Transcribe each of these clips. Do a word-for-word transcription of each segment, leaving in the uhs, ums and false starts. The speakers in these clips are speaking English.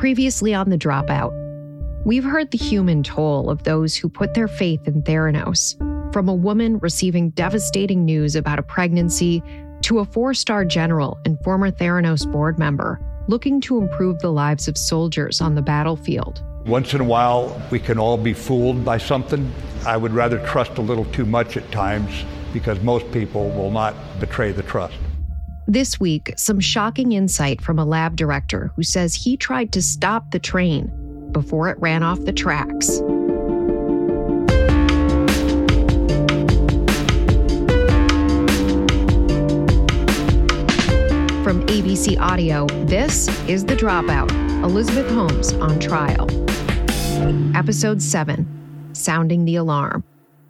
Previously on The Dropout, we've heard the human toll of those who put their faith in Theranos, from a woman receiving devastating news about a pregnancy to a four-star general and former Theranos board member looking to improve the lives of soldiers on the battlefield. Once in a while, we can all be fooled by something. I would rather trust a little too much at times because most people will not betray the trust. This week, some shocking insight from a lab director who says he tried to stop the train before it ran off the tracks. From A B C Audio, this is The Dropout, Elizabeth Holmes on trial. Episode seven, Sounding the Alarm.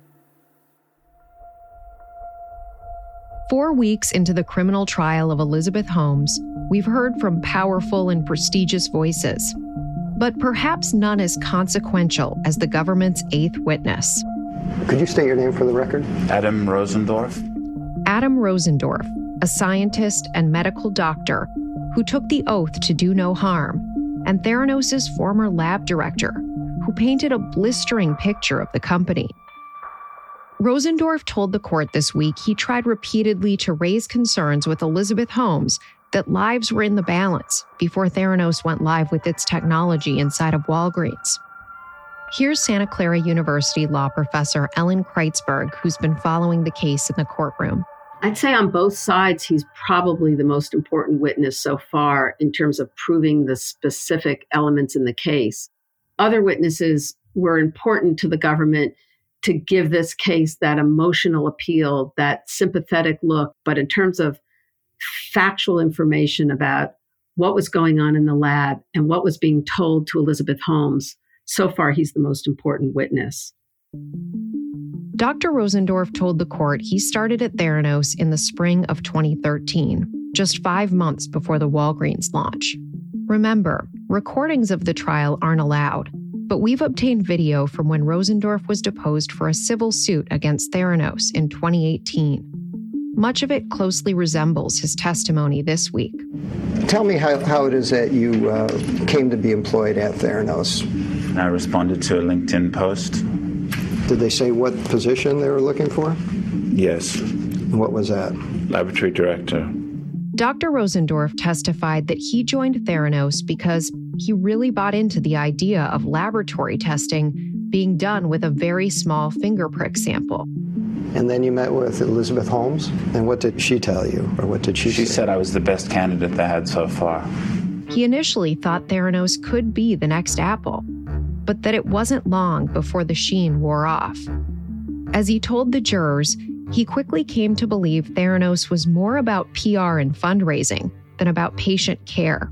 Four weeks into the criminal trial of Elizabeth Holmes, we've heard from powerful and prestigious voices, but perhaps none as consequential as the government's eighth witness. Could you state your name for the record? Adam Rosendorf. Adam Rosendorf, a scientist and medical doctor who took the oath to do no harm, and Theranos' former lab director, who painted a blistering picture of the company. Rosendorf told the court this week he tried repeatedly to raise concerns with Elizabeth Holmes that lives were in the balance before Theranos went live with its technology inside of Walgreens. Here's Santa Clara University law professor Ellen Kreitzberg, who's been following the case in the courtroom. I'd say on both sides, he's probably the most important witness so far in terms of proving the specific elements in the case. Other witnesses were important to the government to give this case that emotional appeal, that sympathetic look. But in terms of factual information about what was going on in the lab and what was being told to Elizabeth Holmes, so far he's the most important witness. Doctor Rosendorf told the court he started at Theranos in the spring of twenty thirteen, just five months before the Walgreens launch. Remember, recordings of the trial aren't allowed, but we've obtained video from when Rosendorf was deposed for a civil suit against Theranos in twenty eighteen. Much of it closely resembles his testimony this week. Tell me how, how it is that you uh, came to be employed at Theranos. I responded to a LinkedIn post. Did they say what position they were looking for? Yes. What was that? Laboratory director. Doctor Rosendorf testified that he joined Theranos because he really bought into the idea of laboratory testing being done with a very small finger prick sample. And then you met with Elizabeth Holmes, and what did she tell you, or what did she say? She said I was the best candidate they had so far. He initially thought Theranos could be the next Apple, but that it wasn't long before the sheen wore off. As he told the jurors, he quickly came to believe Theranos was more about P R and fundraising than about patient care.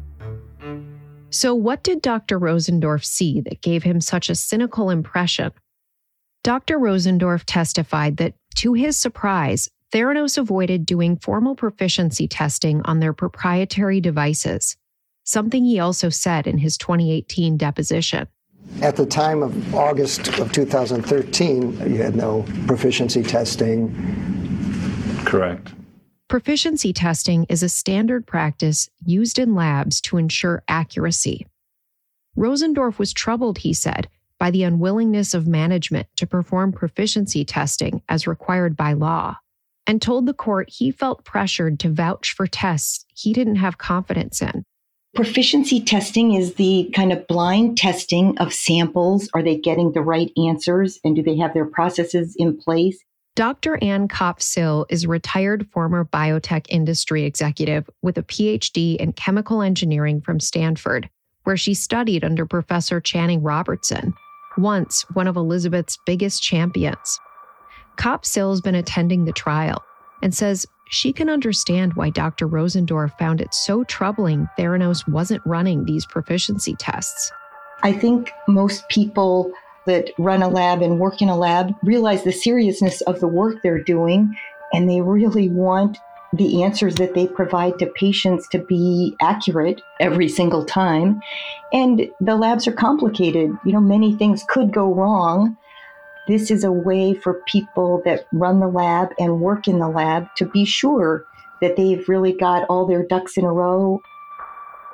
So what did Doctor Rosendorf see that gave him such a cynical impression? Doctor Rosendorf testified that, to his surprise, Theranos avoided doing formal proficiency testing on their proprietary devices, something he also said in his twenty eighteen deposition. At the time of August of two thousand thirteen, you had no proficiency testing. Correct. Proficiency testing is a standard practice used in labs to ensure accuracy. Rosendorf was troubled, he said, by the unwillingness of management to perform proficiency testing as required by law, and told the court he felt pressured to vouch for tests he didn't have confidence in. Proficiency testing is the kind of blind testing of samples. Are they getting the right answers, and do they have their processes in place? Doctor Ann Kopp-Sill is a retired former biotech industry executive with a P H D in chemical engineering from Stanford, where she studied under Professor Channing Robertson, once one of Elizabeth's biggest champions. Kopp-Sill has been attending the trial and says she can understand why Doctor Rosendorf found it so troubling Theranos wasn't running these proficiency tests. I think most people that run a lab and work in a lab realize the seriousness of the work they're doing, and they really want the answers that they provide to patients to be accurate every single time. And the labs are complicated. You know, many things could go wrong. This is a way for people that run the lab and work in the lab to be sure that they've really got all their ducks in a row.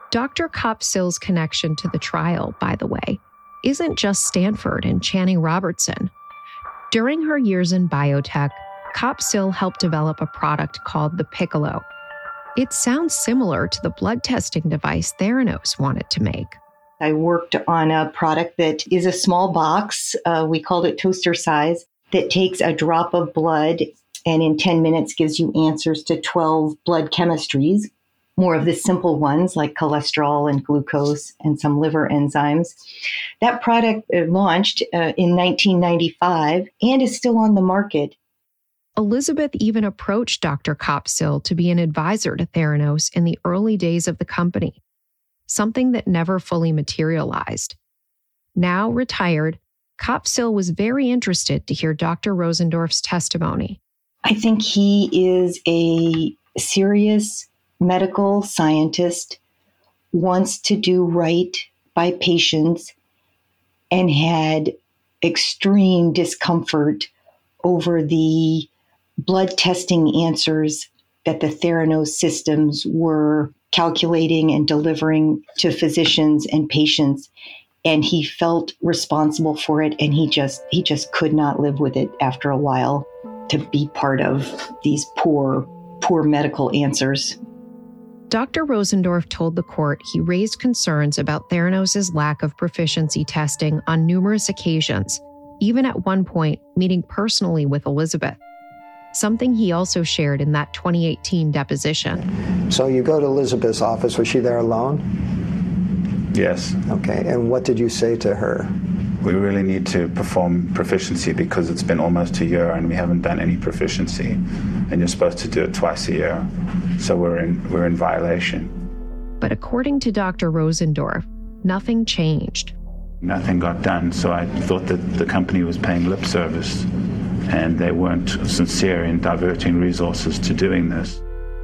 Doctor Kopsill's connection to the trial, by the way, isn't just Stanford and Channing Robertson. During her years in biotech, Kopsill helped develop a product called the Piccolo. It sounds similar to the blood testing device Theranos wanted to make. I worked on a product that is a small box, uh, we called it toaster size, that takes a drop of blood and in ten minutes gives you answers to twelve blood chemistries, more of the simple ones like cholesterol and glucose and some liver enzymes. That product launched uh, in nineteen ninety-five and is still on the market. Elizabeth even approached Doctor Kopsill to be an advisor to Theranos in the early days of the company, something that never fully materialized. Now retired, Kopsill was very interested to hear Doctor Rosendorf's testimony. I think he is a serious medical scientist, wants to do right by patients, and had extreme discomfort over the blood testing answers that the Theranos systems were calculating and delivering to physicians and patients. And he felt responsible for it. And he just, he just could not live with it after a while to be part of these poor, poor medical answers. Doctor Rosendorf told the court he raised concerns about Theranos' lack of proficiency testing on numerous occasions, even at one point meeting personally with Elizabeth, something he also shared in that twenty eighteen deposition. So you go to Elizabeth's office. Was she there alone? Yes. Okay. And what did you say to her? We really need to perform proficiency because it's been almost a year and we haven't done any proficiency. And you're supposed to do it twice a year. So we're in we're in violation. But according to Doctor Rosendorf, nothing changed. Nothing got done. So I thought that the company was paying lip service and they weren't sincere in diverting resources to doing this.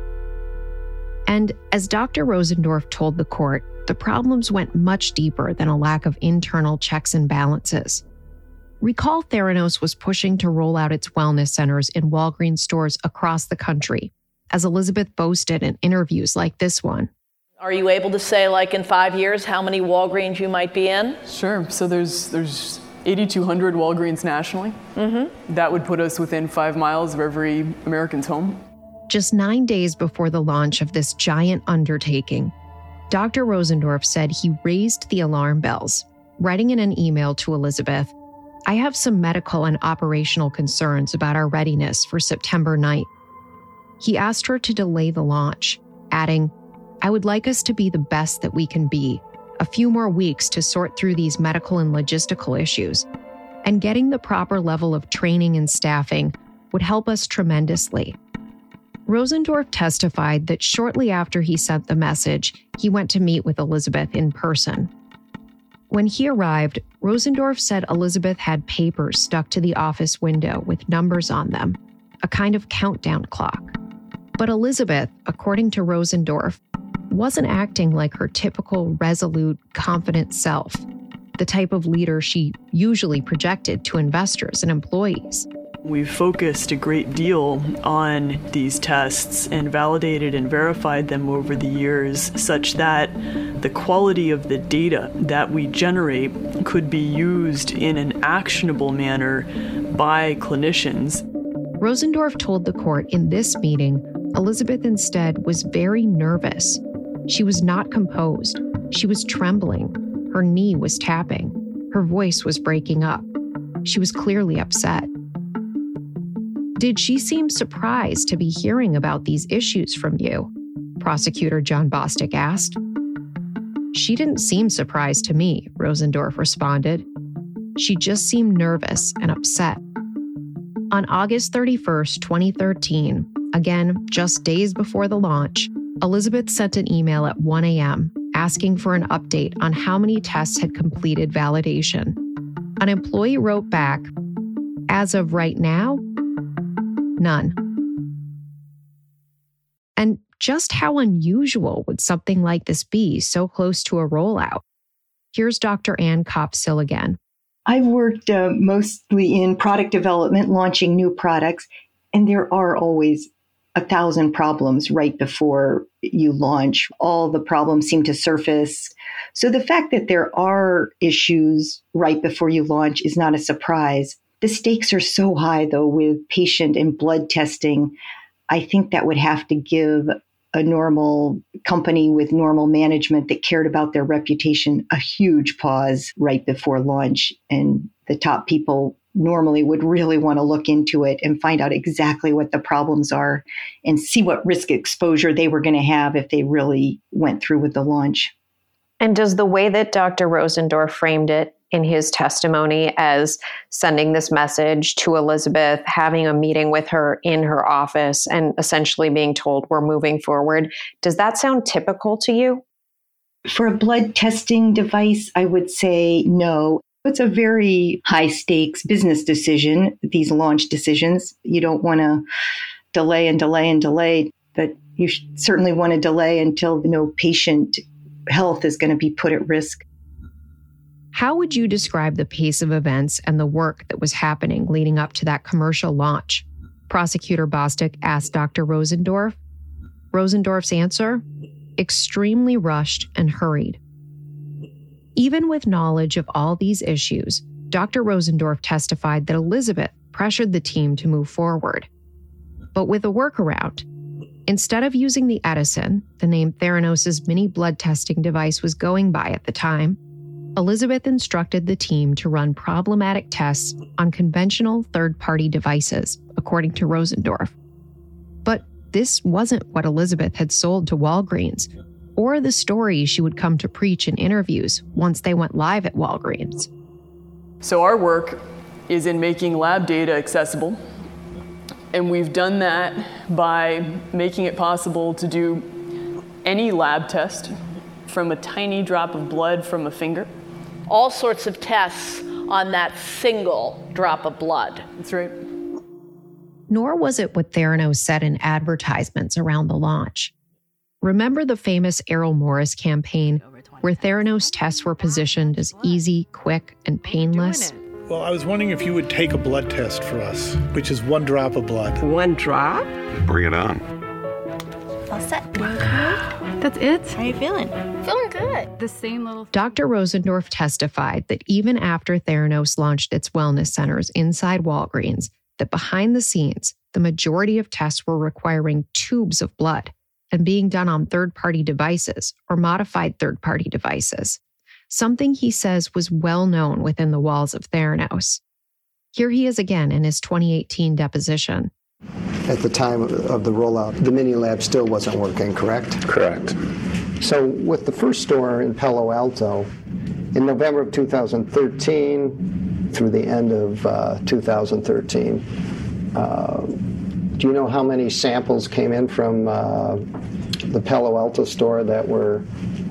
And as Doctor Rosendorf told the court, the problems went much deeper than a lack of internal checks and balances. Recall Theranos was pushing to roll out its wellness centers in Walgreens stores across the country, as Elizabeth boasted in interviews like this one. Are you able to say, like in five years, how many Walgreens you might be in? Sure. So there's there's eighty-two hundred Walgreens nationally. Mm-hmm. That would put us within five miles of every American's home. Just nine days before the launch of this giant undertaking, Doctor Rosendorf said he raised the alarm bells, writing in an email to Elizabeth, "I have some medical and operational concerns about our readiness for September ninth. He asked her to delay the launch, adding, "I would like us to be the best that we can be, a few more weeks to sort through these medical and logistical issues, and getting the proper level of training and staffing would help us tremendously." Rosendorf testified that shortly after he sent the message, he went to meet with Elizabeth in person. When he arrived, Rosendorf said Elizabeth had papers stuck to the office window with numbers on them, a kind of countdown clock. But Elizabeth, according to Rosendorf, wasn't acting like her typical resolute, confident self, the type of leader she usually projected to investors and employees. We've focused a great deal on these tests and validated and verified them over the years such that the quality of the data that we generate could be used in an actionable manner by clinicians. Rosendorf told the court in this meeting, Elizabeth instead was very nervous. She was not composed. She was trembling. Her knee was tapping. Her voice was breaking up. She was clearly upset. "Did she seem surprised to be hearing about these issues from you?" Prosecutor John Bostic asked. "She didn't seem surprised to me," Rosendorf responded. "She just seemed nervous and upset." On August thirty-first, twenty thirteen, again, just days before the launch, Elizabeth sent an email at one a.m. asking for an update on how many tests had completed validation. An employee wrote back, "As of right now, none." And just how unusual would something like this be so close to a rollout? Here's Doctor Ann Kopsill again. I've worked uh, mostly in product development, launching new products, and there are always a thousand problems right before you launch, all the problems seem to surface. So the fact that there are issues right before you launch is not a surprise. The stakes are so high, though, with patient and blood testing. I think that would have to give a normal company with normal management that cared about their reputation a huge pause right before launch. And the top people normally would really want to look into it and find out exactly what the problems are and see what risk exposure they were going to have if they really went through with the launch. And does the way that Doctor Rosendorf framed it in his testimony as sending this message to Elizabeth, having a meeting with her in her office, and essentially being told we're moving forward, does that sound typical to you? For a blood testing device, I would say no. It's a very high stakes business decision, these launch decisions. You don't want to delay and delay and delay, but you certainly want to delay until no patient health is going to be put at risk. How would you describe the pace of events and the work that was happening leading up to that commercial launch? Prosecutor Bostic asked Doctor Rosendorf. Rosendorf's answer? Extremely rushed and hurried. Even with knowledge of all these issues, Doctor Rosendorf testified that Elizabeth pressured the team to move forward. But with a workaround. Instead of using the Edison, the name Theranos' mini blood testing device was going by at the time, Elizabeth instructed the team to run problematic tests on conventional third-party devices, according to Rosendorf. But this wasn't what Elizabeth had sold to Walgreens, or the story she would come to preach in interviews once they went live at Walgreens. So our work is in making lab data accessible, and we've done that by making it possible to do any lab test from a tiny drop of blood from a finger. All sorts of tests on that single drop of blood. That's right. Nor was it what Theranos said in advertisements around the launch. Remember the famous Errol Morris campaign where Theranos tests were positioned as easy, quick, and painless? Well, I was wondering if you would take a blood test for us, which is one drop of blood. One drop? Bring it on. All set. Okay. That's it? How are you feeling? Feeling good. The same little... Doctor Rosendorf testified that even after Theranos launched its wellness centers inside Walgreens, that behind the scenes, the majority of tests were requiring tubes of blood and being done on third-party devices or modified third-party devices, something he says was well known within the walls of Theranos. Here he is again in his twenty eighteen deposition. At the time of the rollout, the mini lab still wasn't working, correct? Correct. So with the first store in Palo Alto, in November of two thousand thirteen through the end of uh, two thousand thirteen, uh, do you know how many samples came in from uh, the Palo Alto store that were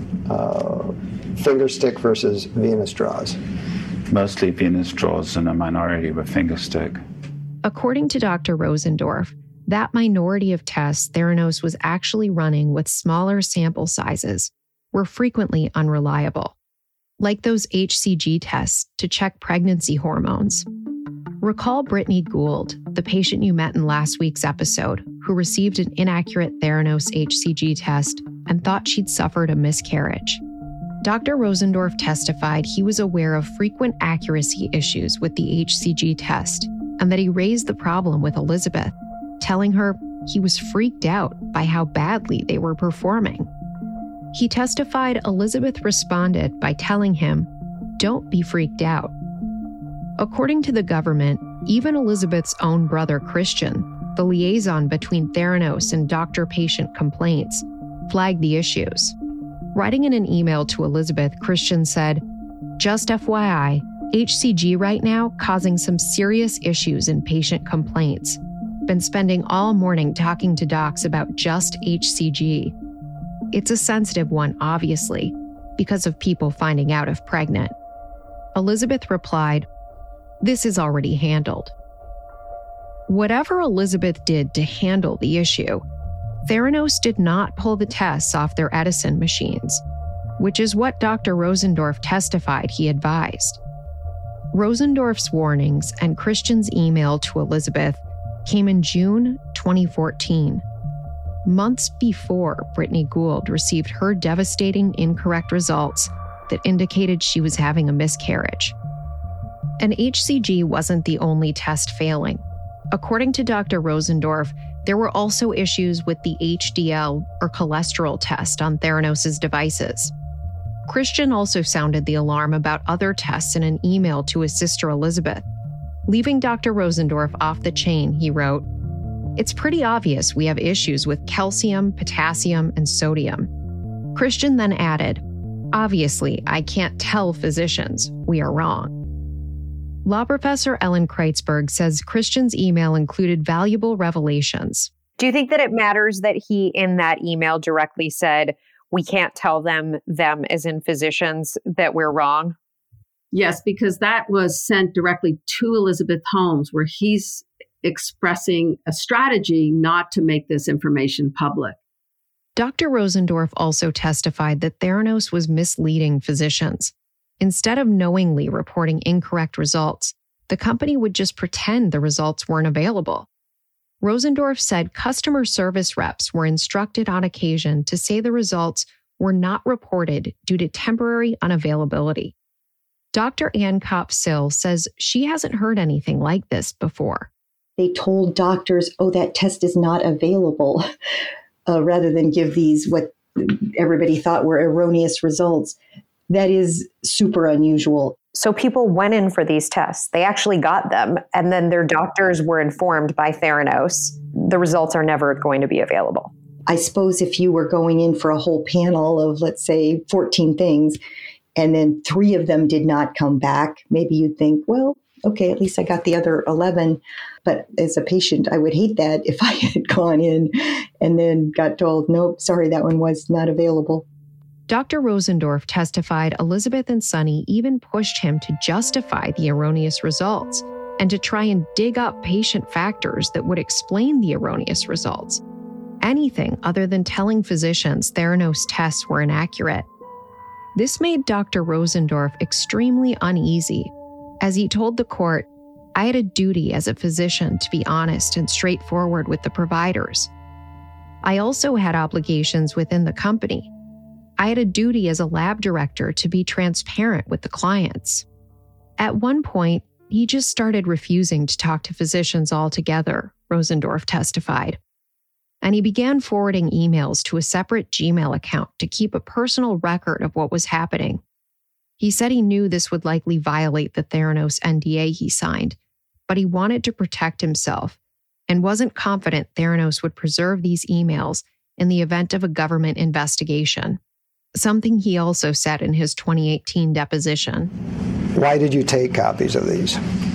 uh, finger stick versus venous draws? Mostly venous draws and a minority were finger stick. According to Doctor Rosendorf, that minority of tests Theranos was actually running with smaller sample sizes were frequently unreliable, like those H C G tests to check pregnancy hormones. Recall Brittany Gould, the patient you met in last week's episode, who received an inaccurate Theranos H C G test and thought she'd suffered a miscarriage. Doctor Rosendorf testified he was aware of frequent accuracy issues with the H C G test and that he raised the problem with Elizabeth, telling her he was freaked out by how badly they were performing. He testified Elizabeth responded by telling him, "Don't be freaked out." According to the government, even Elizabeth's own brother Christian, the liaison between Theranos and doctor-patient complaints, flagged the issues. Writing in an email to Elizabeth, Christian said, "Just F Y I, H C G right now causing some serious issues in patient complaints. Been spending all morning talking to docs about just H C G. It's a sensitive one, obviously, because of people finding out if pregnant." Elizabeth replied, "This is already handled." Whatever Elizabeth did to handle the issue, Theranos did not pull the tests off their Edison machines, which is what Doctor Rosendorf testified he advised. Rosendorf's warnings and Christian's email to Elizabeth came in June twenty fourteen. months before Brittany Gould received her devastating incorrect results that indicated she was having a miscarriage. And H C G wasn't the only test failing. According to Doctor Rosendorf, there were also issues with the H D L or cholesterol test on Theranos' devices. Christian also sounded the alarm about other tests in an email to his sister Elizabeth. Leaving Doctor Rosendorf off the chain, he wrote, "It's pretty obvious we have issues with calcium, potassium, and sodium." Christian then added, "Obviously, I can't tell physicians we are wrong." Law professor Ellen Kreitzberg says Christian's email included valuable revelations. Do you think that it matters that he, in that email, directly said, "We can't tell them, them as in physicians, that we're wrong"? Yes, because that was sent directly to Elizabeth Holmes, where he's expressing a strategy not to make this information public. Doctor Rosendorf also testified that Theranos was misleading physicians. Instead of knowingly reporting incorrect results, the company would just pretend the results weren't available. Rosendorf said customer service reps were instructed on occasion to say the results were not reported due to temporary unavailability. Doctor Ann Kopp-Sill says she hasn't heard anything like this before. They told doctors, oh, that test is not available, uh, rather than give these what everybody thought were erroneous results. That is super unusual. So people went in for these tests. They actually got them. And then their doctors were informed by Theranos, the results are never going to be available. I suppose if you were going in for a whole panel of, let's say, fourteen things, and then three of them did not come back, maybe you'd think, well, okay, at least I got the other eleven. But as a patient, I would hate that if I had gone in and then got told, nope, sorry, that one was not available. Doctor Rosendorf testified Elizabeth and Sonny even pushed him to justify the erroneous results and to try and dig up patient factors that would explain the erroneous results. Anything other than telling physicians Theranos tests were inaccurate. This made Doctor Rosendorf extremely uneasy. As he told the court, "I had a duty as a physician to be honest and straightforward with the providers. I also had obligations within the company. I had a duty as a lab director to be transparent with the clients." At one point, he just started refusing to talk to physicians altogether, Rosendorf testified. And he began forwarding emails to a separate Gmail account to keep a personal record of what was happening. He said he knew this would likely violate the Theranos N D A he signed, but he wanted to protect himself and wasn't confident Theranos would preserve these emails in the event of a government investigation. Something he also said in his twenty eighteen deposition. Why did you take copies of these?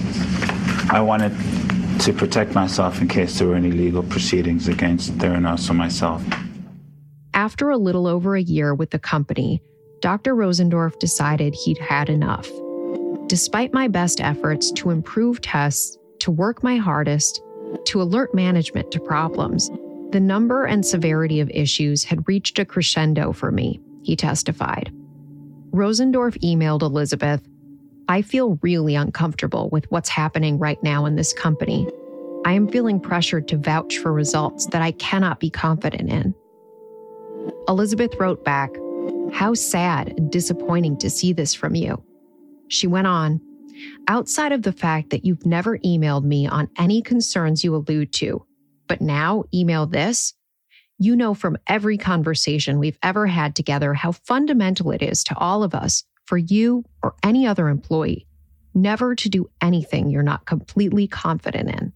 I wanted to protect myself in case there were any legal proceedings against Theranos or myself. After a little over a year with the company, Doctor Rosendorf decided he'd had enough. Despite my best efforts to improve tests, to work my hardest, to alert management to problems, the number and severity of issues had reached a crescendo for me, he testified. Rosendorf emailed Elizabeth, "I feel really uncomfortable with what's happening right now in this company. I am feeling pressured to vouch for results that I cannot be confident in." Elizabeth wrote back, "How sad and disappointing to see this from you." She went on, "Outside of the fact that you've never emailed me on any concerns you allude to, but now email this? You know from every conversation we've ever had together how fundamental it is to all of us, for you or any other employee, never to do anything you're not completely confident in."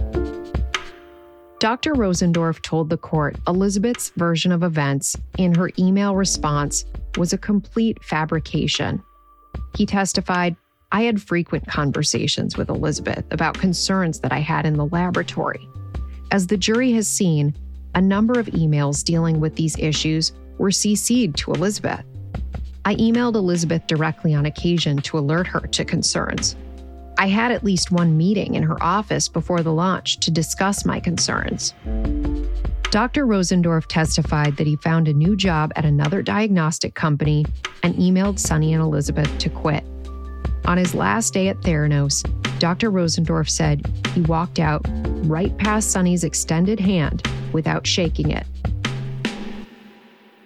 Doctor Rosendorf told the court Elizabeth's version of events in her email response was a complete fabrication. He testified, "I had frequent conversations with Elizabeth about concerns that I had in the laboratory. As the jury has seen, a number of emails dealing with these issues were C C'd to Elizabeth. I emailed Elizabeth directly on occasion to alert her to concerns. I had at least one meeting in her office before the launch to discuss my concerns." Doctor Rosendorf testified that he found a new job at another diagnostic company and emailed Sonny and Elizabeth to quit. On his last day at Theranos, Doctor Rosendorf said he walked out right past Sonny's extended hand without shaking it.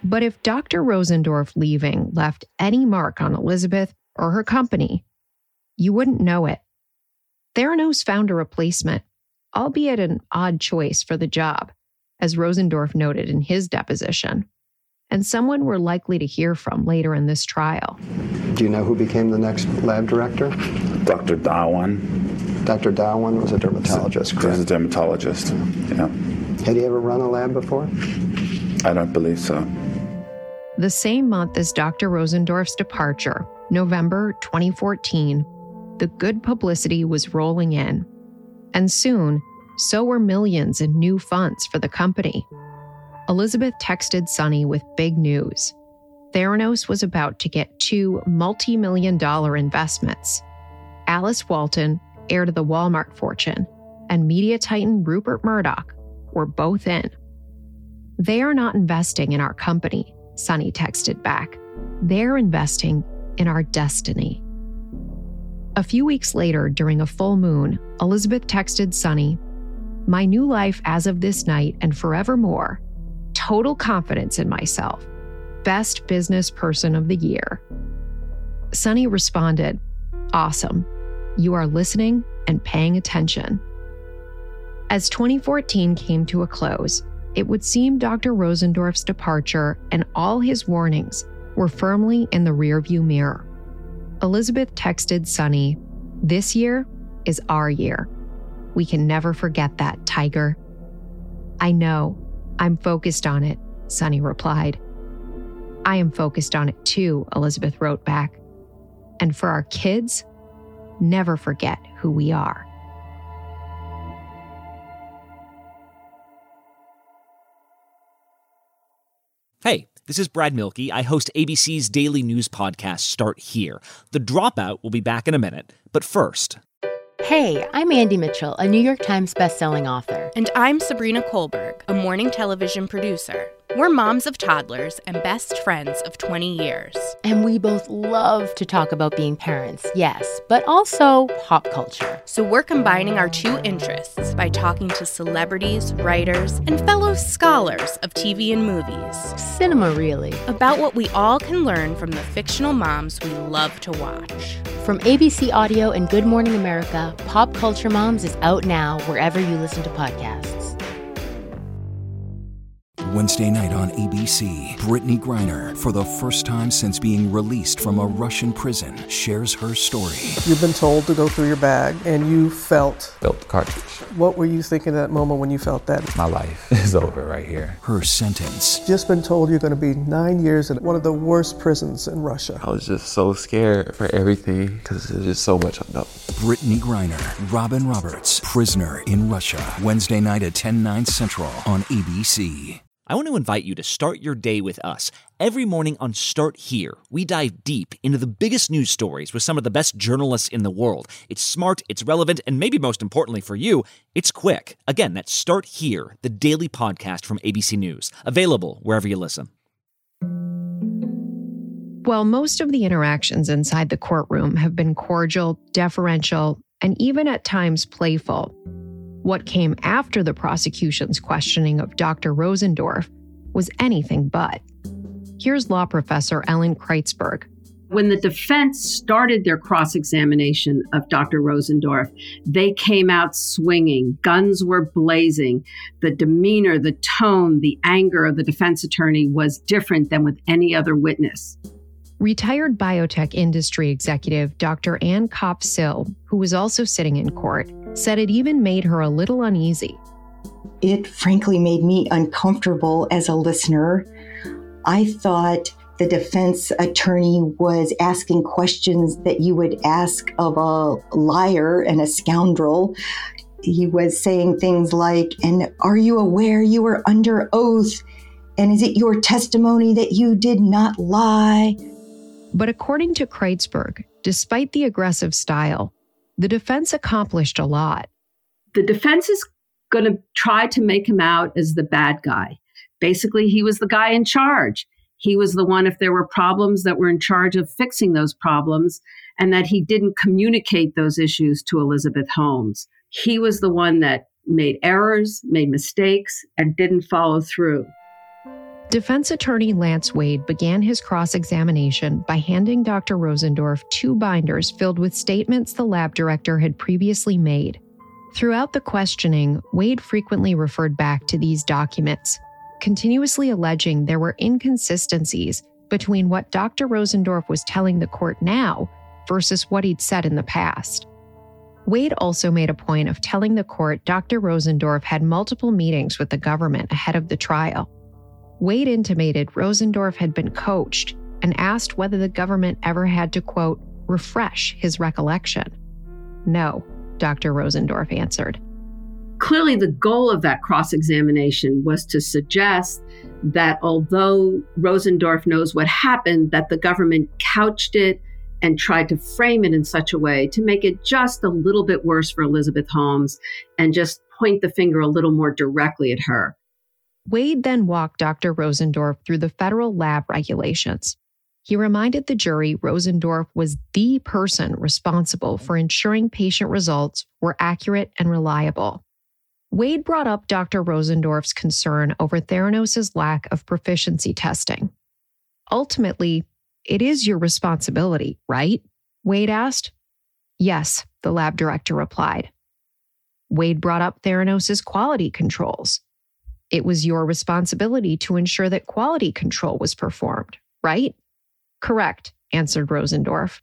But if Doctor Rosendorf leaving left any mark on Elizabeth or her company, you wouldn't know it. Theranos found a replacement, albeit an odd choice for the job, as Rosendorf noted in his deposition, and someone we're likely to hear from later in this trial. Do you know who became the next lab director? Doctor Dawan. Doctor Dawan was a dermatologist, He was correct? a dermatologist, yeah. Had he ever run a lab before? I don't believe so. The same month as Doctor Rosendorf's departure, November twenty fourteen, the good publicity was rolling in. And soon, so were millions in new funds for the company. Elizabeth texted Sonny with big news. Theranos was about to get two multi-million dollar investments. Alice Walton, heir to the Walmart fortune, and media titan Rupert Murdoch were both in. They are not investing in our company, Sonny texted back. They're investing in our destiny. A few weeks later, during a full moon, Elizabeth texted Sonny, "My new life as of this night and forevermore. Total confidence in myself. Best business person of the year." Sonny responded, "Awesome. You are listening and paying attention." As twenty fourteen came to a close, it would seem Doctor Rosendorf's departure and all his warnings were firmly in the rearview mirror. Elizabeth texted Sonny, "This year is our year. We can never forget that, Tiger." "I know. I'm focused on it," Sonny replied. "I am focused on it too," Elizabeth wrote back. "And for our kids, never forget who we are." Hey, this is Brad Milkey. I host A B C's daily news podcast, Start Here. The Dropout will be back in a minute, but first... Hey, I'm Andy Mitchell, a New York Times bestselling author. And I'm Sabrina Kohlberg, a morning television producer. We're moms of toddlers and best friends of twenty years. And we both love to talk about being parents, yes, but also pop culture. So we're combining our two interests by talking to celebrities, writers, and fellow scholars of T V and movies. Cinema, really. About what we all can learn from the fictional moms we love to watch. From A B C Audio and Good Morning America, Pop Culture Moms is out now wherever you listen to podcasts. Wednesday night on A B C, Brittany Griner, for the first time since being released from a Russian prison, shares her story. You've been told to go through your bag, and you felt... Felt the cartridge. What were you thinking at that moment when you felt that? My life is over right here. Her sentence. Just been told you're going to be nine years in one of the worst prisons in Russia. I was just so scared for everything, because there's just so much unknown. Brittany Griner, Robin Roberts, Prisoner in Russia. Wednesday night at ten, nine Central on A B C. I want to invite you to start your day with us. Every morning on Start Here, we dive deep into the biggest news stories with some of the best journalists in the world. It's smart, it's relevant, and maybe most importantly for you, it's quick. Again, that's Start Here, the daily podcast from A B C News. Available wherever you listen. While most of the interactions inside the courtroom have been cordial, deferential, and even at times playful, what came after the prosecution's questioning of Doctor Rosendorf was anything but. Here's law professor Ellen Kreitzberg. When the defense started their cross-examination of Doctor Rosendorf, they came out swinging. Guns were blazing. The demeanor, the tone, the anger of the defense attorney was different than with any other witness. Retired biotech industry executive Doctor Ann Kopp-Sill, who was also sitting in court, said it even made her a little uneasy. It frankly made me uncomfortable as a listener. I thought the defense attorney was asking questions that you would ask of a liar and a scoundrel. He was saying things like, "And are you aware you are under oath? And is it your testimony that you did not lie?" But according to Kreitzberg, despite the aggressive style, the defense accomplished a lot. The defense is going to try to make him out as the bad guy. Basically, he was the guy in charge. He was the one, if there were problems, that were in charge of fixing those problems, and that he didn't communicate those issues to Elizabeth Holmes. He was the one that made errors, made mistakes, and didn't follow through. Defense attorney Lance Wade began his cross-examination by handing Doctor Rosendorf two binders filled with statements the lab director had previously made. Throughout the questioning, Wade frequently referred back to these documents, continuously alleging there were inconsistencies between what Doctor Rosendorf was telling the court now versus what he'd said in the past. Wade also made a point of telling the court Doctor Rosendorf had multiple meetings with the government ahead of the trial. Wade intimated Rosendorf had been coached and asked whether the government ever had to, quote, refresh his recollection. No, Doctor Rosendorf answered. Clearly, the goal of that cross-examination was to suggest that although Rosendorf knows what happened, that the government couched it and tried to frame it in such a way to make it just a little bit worse for Elizabeth Holmes and just point the finger a little more directly at her. Wade then walked Doctor Rosendorf through the federal lab regulations. He reminded the jury Rosendorf was the person responsible for ensuring patient results were accurate and reliable. Wade brought up Doctor Rosendorf's concern over Theranos' lack of proficiency testing. Ultimately, it is your responsibility, right? Wade asked. Yes, the lab director replied. Wade brought up Theranos' quality controls. It was your responsibility to ensure that quality control was performed, right? Correct, answered Rosendorf.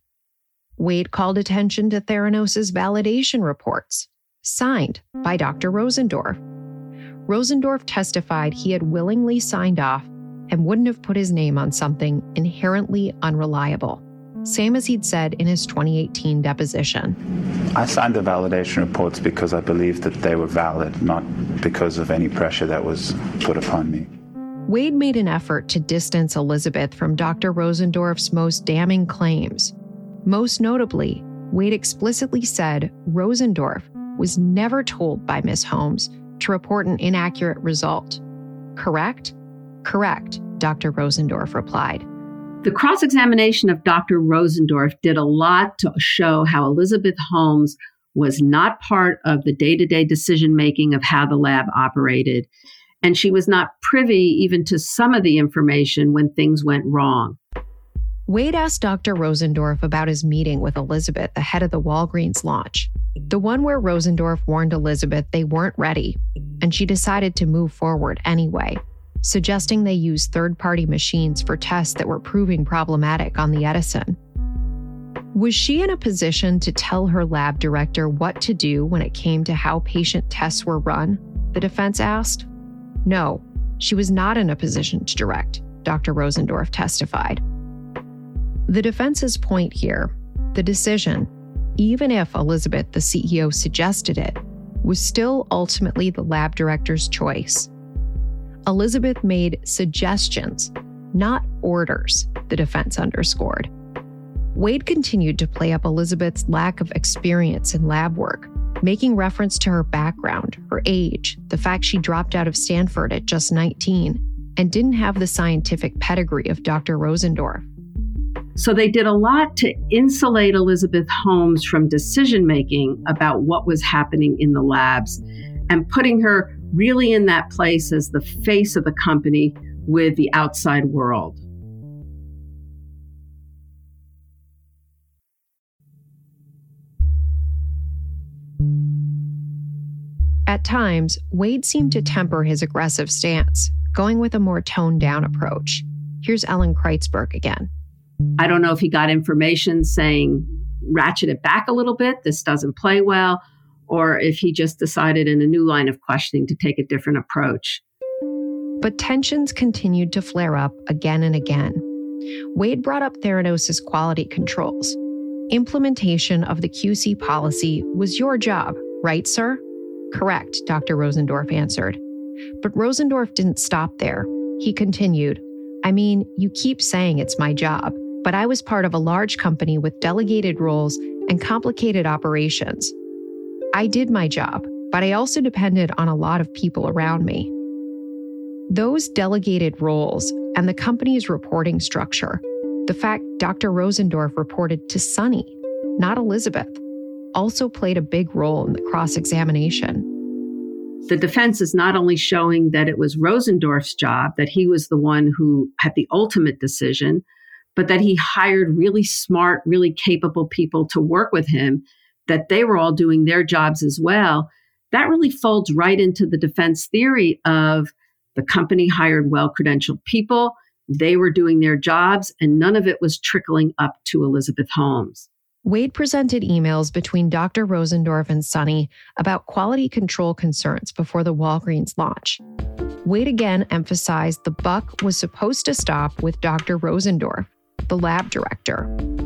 Wade called attention to Theranos' validation reports, signed by Doctor Rosendorf. Rosendorf testified he had willingly signed off and wouldn't have put his name on something inherently unreliable, same as he'd said in his twenty eighteen deposition. I signed the validation reports because I believed that they were valid, not because of any pressure that was put upon me. Wade made an effort to distance Elizabeth from Doctor Rosendorf's most damning claims. Most notably, Wade explicitly said Rosendorf was never told by Miz Holmes to report an inaccurate result. Correct? Correct, Doctor Rosendorf replied. The cross-examination of Doctor Rosendorf did a lot to show how Elizabeth Holmes was not part of the day-to-day decision-making of how the lab operated, and she was not privy even to some of the information when things went wrong. Wade asked Doctor Rosendorf about his meeting with Elizabeth ahead of the Walgreens launch, the one where Rosendorf warned Elizabeth they weren't ready, and she decided to move forward anyway, suggesting they use third-party machines for tests that were proving problematic on the Edison. Was she in a position to tell her lab director what to do when it came to how patient tests were run? The defense asked. No, she was not in a position to direct, Doctor Rosendorf testified. The defense's point here, the decision, even if Elizabeth, the C E O, suggested it, was still ultimately the lab director's choice. Elizabeth made suggestions, not orders, the defense underscored. Wade continued to play up Elizabeth's lack of experience in lab work, making reference to her background, her age, the fact she dropped out of Stanford at just nineteen, and didn't have the scientific pedigree of Doctor Rosendorf. So they did a lot to insulate Elizabeth Holmes from decision-making about what was happening in the labs and putting her really in that place as the face of the company with the outside world. At times, Wade seemed to temper his aggressive stance, going with a more toned-down approach. Here's Ellen Kreitzberg again. I don't know if he got information saying, ratchet it back a little bit, this doesn't play well, or if he just decided in a new line of questioning to take a different approach. But tensions continued to flare up again and again. Wade brought up Theranos' quality controls. Implementation of the Q C policy was your job, right, sir? Correct, Doctor Rosendorf answered. But Rosendorf didn't stop there. He continued, I mean, you keep saying it's my job, but I was part of a large company with delegated roles and complicated operations. I did my job, but I also depended on a lot of people around me. Those delegated roles and the company's reporting structure, the fact Doctor Rosendorf reported to Sunny, not Elizabeth, also played a big role in the cross-examination. The defense is not only showing that it was Rosendorf's job, that he was the one who had the ultimate decision, but that he hired really smart, really capable people to work with him, that they were all doing their jobs as well. That really folds right into the defense theory of the company hired well-credentialed people, they were doing their jobs, and none of it was trickling up to Elizabeth Holmes. Wade presented emails between Doctor Rosendorf and Sonny about quality control concerns before the Walgreens launch. Wade again emphasized the buck was supposed to stop with Doctor Rosendorf, the lab director.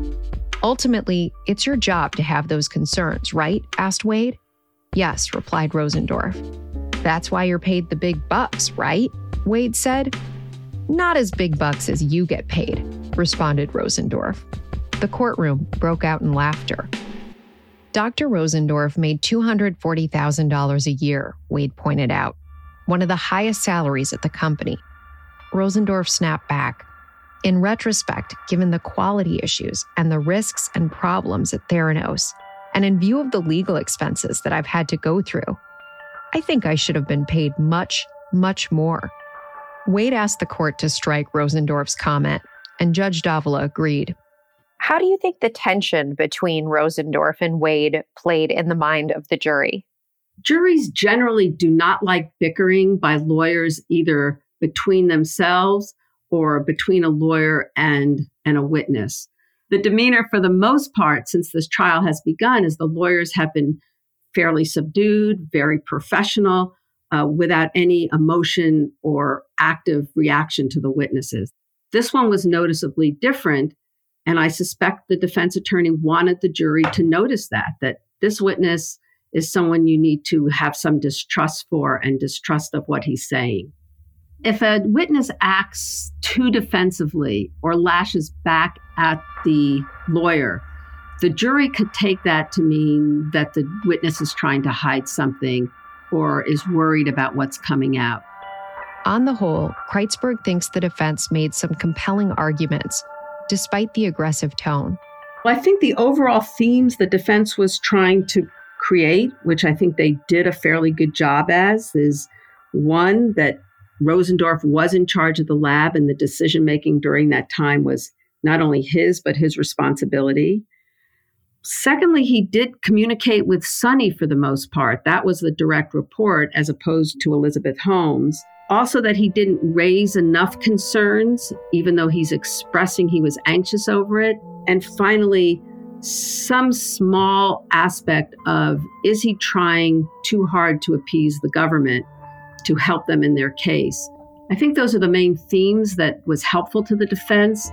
Ultimately, it's your job to have those concerns, right? Asked Wade. Yes, replied Rosendorf. That's why you're paid the big bucks, right? Wade said. Not as big bucks as you get paid, responded Rosendorf. The courtroom broke out in laughter. Doctor Rosendorf made two hundred forty thousand dollars a year, Wade pointed out, one of the highest salaries at the company. Rosendorf snapped back. In retrospect, given the quality issues and the risks and problems at Theranos, and in view of the legal expenses that I've had to go through, I think I should have been paid much, much more. Wade asked the court to strike Rosendorf's comment, and Judge Davila agreed. How do you think the tension between Rosendorf and Wade played in the mind of the jury? Juries generally do not like bickering by lawyers either between themselves or between a lawyer and, and a witness. The demeanor, for the most part, since this trial has begun, is the lawyers have been fairly subdued, very professional, uh, without any emotion or active reaction to the witnesses. This one was noticeably different. And I suspect the defense attorney wanted the jury to notice that, that this witness is someone you need to have some distrust for and distrust of what he's saying. If a witness acts too defensively or lashes back at the lawyer, the jury could take that to mean that the witness is trying to hide something or is worried about what's coming out. On the whole, Kreitzberg thinks the defense made some compelling arguments despite the aggressive tone. Well, I think the overall themes the defense was trying to create, which I think they did a fairly good job as, is one, that Rosendorf was in charge of the lab and the decision-making during that time was not only his, but his responsibility. Secondly, he did communicate with Sonny for the most part. That was the direct report as opposed to Elizabeth Holmes. Also, that he didn't raise enough concerns, even though he's expressing he was anxious over it. And finally, some small aspect of, is he trying too hard to appease the government to help them in their case? I think those are the main themes that was helpful to the defense.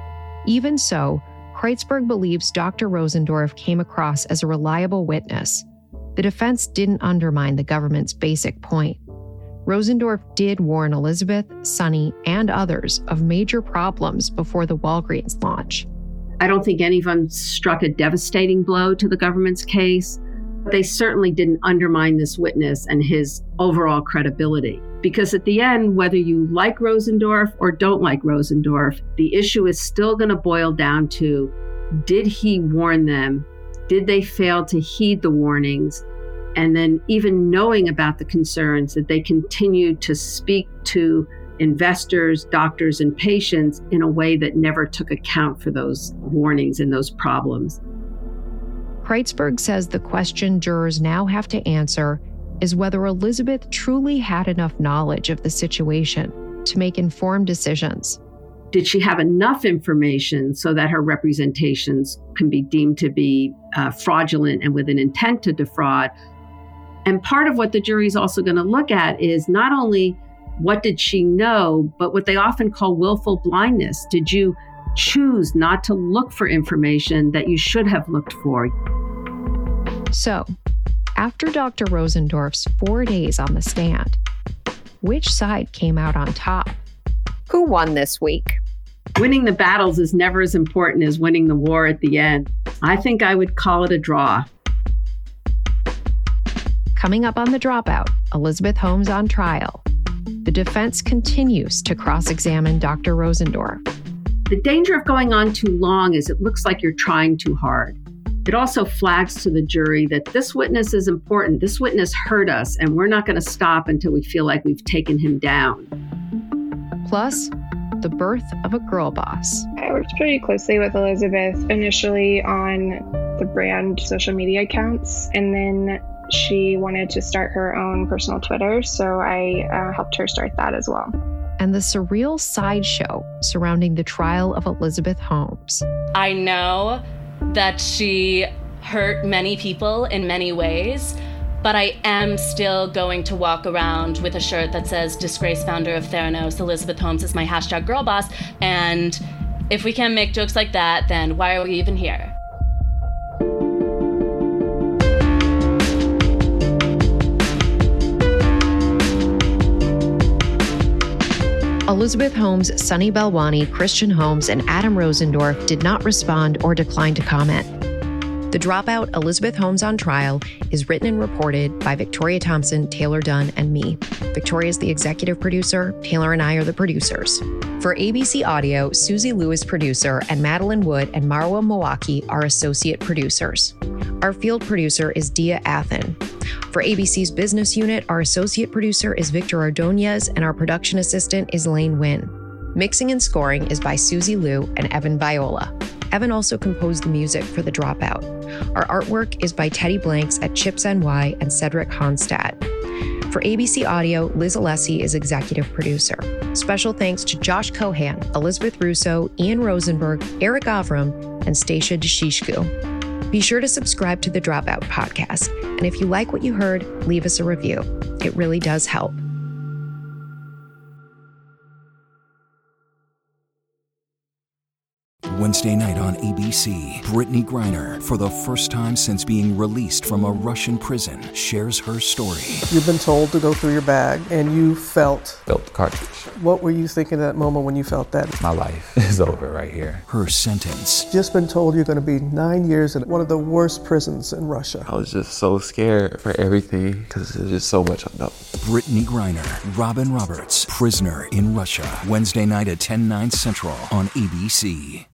Even so, Kreitzberg believes Doctor Rosendorf came across as a reliable witness. The defense didn't undermine the government's basic point. Rosendorf did warn Elizabeth, Sonny, and others of major problems before the Walgreens launch. I don't think any of them struck a devastating blow to the government's case. They certainly didn't undermine this witness and his overall credibility. Because at the end, whether you like Rosendorf or don't like Rosendorf, the issue is still going to boil down to, did he warn them? Did they fail to heed the warnings? And then even knowing about the concerns, that they continued to speak to investors, doctors, and patients in a way that never took account for those warnings and those problems. Kreitzberg says the question jurors now have to answer is whether Elizabeth truly had enough knowledge of the situation to make informed decisions. Did she have enough information so that her representations can be deemed to be uh, fraudulent and with an intent to defraud? And part of what the jury is also going to look at is not only what did she know, but what they often call willful blindness. Did you choose not to look for information that you should have looked for? So, after Doctor Rosendorf's four days on the stand, which side came out on top? Who won this week? Winning the battles is never as important as winning the war at the end. I think I would call it a draw. Coming up on The Dropout, Elizabeth Holmes on trial. The defense continues to cross-examine Doctor Rosendorf. The danger of going on too long is it looks like you're trying too hard. It also flags to the jury that this witness is important. This witness hurt us, and we're not going to stop until we feel like we've taken him down. Plus, the birth of a girl boss. I worked pretty closely with Elizabeth initially on the brand social media accounts, and then she wanted to start her own personal Twitter, so I uh, helped her start that as well. And the surreal sideshow surrounding the trial of Elizabeth Holmes. I know that she hurt many people in many ways, but I am still going to walk around with a shirt that says disgraced founder of Theranos, Elizabeth Holmes is my hashtag girl boss. And if we can't make jokes like that, then why are we even here? Elizabeth Holmes, Sunny Balwani, Christian Holmes, and Adam Rosendorf did not respond or decline to comment. The Dropout, Elizabeth Holmes on Trial is written and reported by Victoria Thompson, Taylor Dunn, and me. Victoria is the executive producer. Taylor and I are the producers. For A B C Audio, Susie Liu is producer, and Madeline Wood and Marwa Mawaki are associate producers. Our field producer is Dia Athen. For A B C's business unit, our associate producer is Victor Ordonez, and our production assistant is Lane Wynn. Mixing and scoring is by Susie Liu and Evan Viola. Evan also composed the music for The Dropout. Our artwork is by Teddy Blanks at Chips N Y and Cedric Honstadt. For A B C Audio, Liz Alessi is executive producer. Special thanks to Josh Cohan, Elizabeth Russo, Ian Rosenberg, Eric Avram, and Stacia Deshishku. Be sure to subscribe to the Dropout podcast, and if you like what you heard, leave us a review. It really does help. Wednesday night on A B C, Brittany Griner, for the first time since being released from a Russian prison, shares her story. You've been told to go through your bag, and you felt... Felt the cartridge. What were you thinking at that moment when you felt that? My life is over right here. Her sentence. Just been told you're going to be nine years in one of the worst prisons in Russia. I was just so scared for everything because there's just so much unknown. Brittany Griner, Robin Roberts, Prisoner in Russia. Wednesday night at ten, nine Central on A B C.